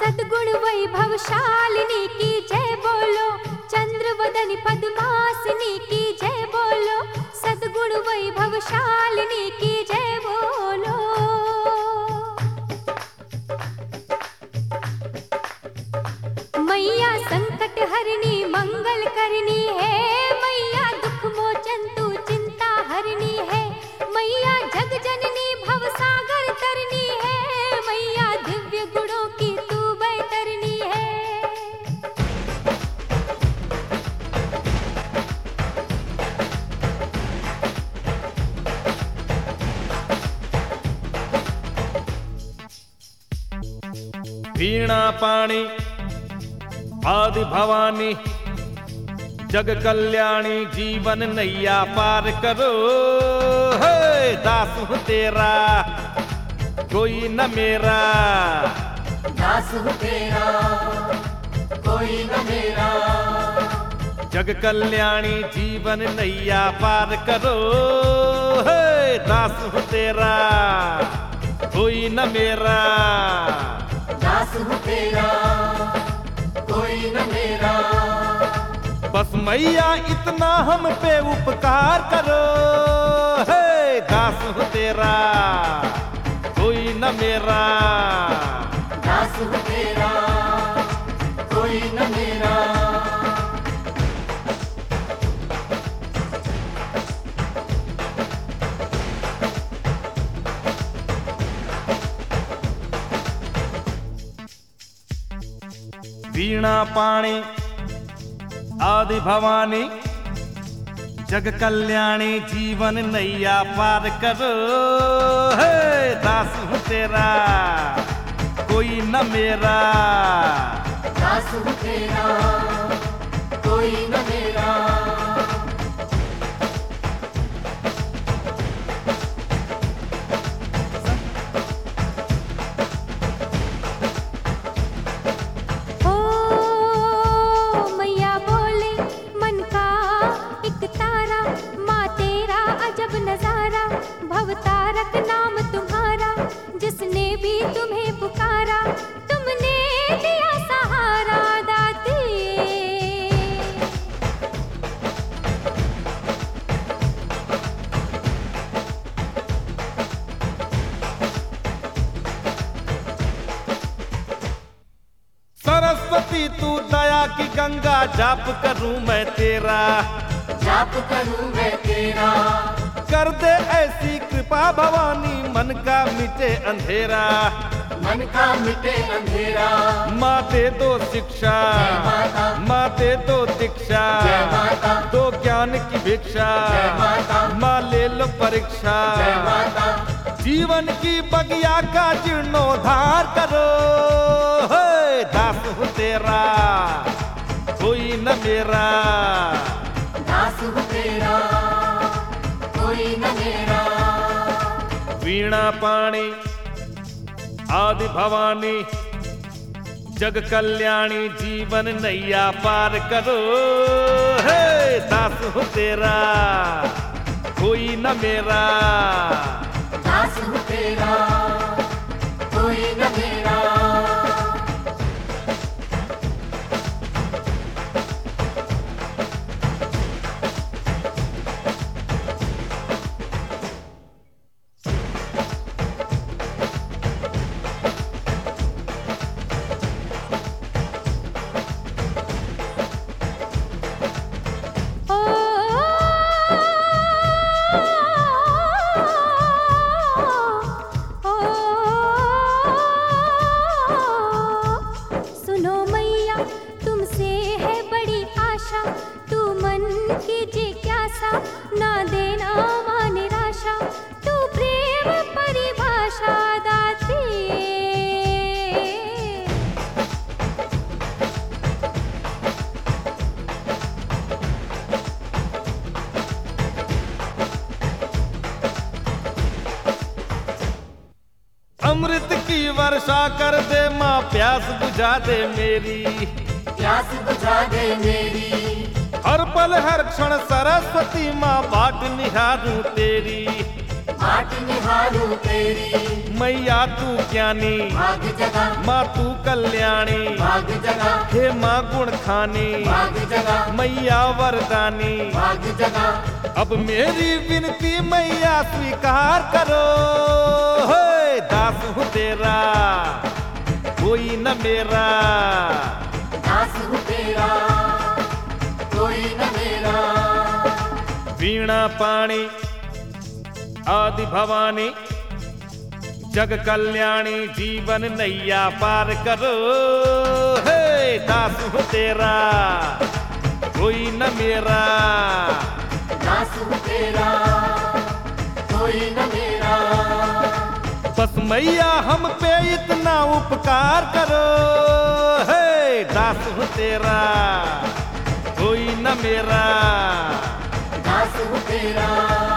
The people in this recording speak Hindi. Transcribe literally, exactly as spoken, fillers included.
सद्गुण वैभवशालिनी की जय बोलो, चंद्रवदन पद्मासिनी की जय बोलो, सद्गुण वैभवशालिनी की जय बोलो। मैया संकट हरनी मंगल करनी है, मैया दुख मोचन तू चिंता हरनी है, मैया जग जननी भव सागर तरनी है, मैया दिव्य गुणों की तू बैतरनी है। वीणा पाणी आदि भवानी, जग कल्याणी जीवन नैया पार करो। हे दास हूँ तेरा कोई न मेरा, दास हूँ तेरा कोई न मेरा, जग कल्याणी जीवन नैया पार करो। हे दास हूँ तेरा कोई न मेरा, दास हूँ तेरा कोई न मेरा, बस मैया इतना हम पे उपकार करो। हे दास हूँ तेरा कोई न मेरा, दास हूँ तेरा कोई न मेरा। वीणा पाणी आदि भवानी, जग कल्याणी जीवन नैया पार करो। हे दास हूँ तेरा कोई न मेरा, दास हूँ तेरा कोई न मेरा, भवतारक नाम तुम्हारा, जिसने भी तुम्हें पुकारा, तुमने दिया सहारा दाती। सरस्वती तू दया की गंगा, जाप करूं मैं तेरा, जाप करूं मैं तेरा, कर दे ऐसी कृपा भवानी, मन का मिटे अंधेरा, मन का मिटे अंधेरा। माँ दे दो शिक्षा, जय माता, माँ दे दो दीक्षा, जय माता, दो ज्ञान की भिक्षा, जय माता, माँ ले लो परीक्षा, जय माता, जीवन की बगिया का जीर्णोद्धार करो। हे दास हूँ तेरा कोई न मेरा, दास हूँ तेरा कोई न मेरा, वीणा पाणी आदि भवानी, जग कल्याणी जीवन नैया पार करो। हे दास हूँ तेरा कोई न मेरा, दास हूँ तेरा कोई न मेरा। ना देना मां निराशा, तू प्रेम परिभाषा दाती। अमृत की वर्षा कर दे माँ, प्यास बुझा दे मेरी, प्यास बुझा दे मेरी, हर पल हर क्षण सरस्वती माँ बाट निहारूं तेरी, बाट निहारूं तेरी, मैया तू ज्ञानी, भाग जगा माँ तू कल्याणी, भाग जगा हे माँ गुण खानी, भाग जगा मैया वरदानी। भाग जगा अब मेरी विनती मैया स्वीकार करो, हे दास हूँ तेरा कोई न मेरा। दास हूँ तेरा कोई न मेरा। वीणा पाणी आदि भवानी, जग कल्याणी जीवन नैया पार करो, हे दास हूँ तेरा कोई न मेरा। दास हूँ तेरा कोई न मेरा। बस मैया हम पे इतना उपकार करो, हे दास हूँ तेरा कोई न मेरा। दास हूँ तेरा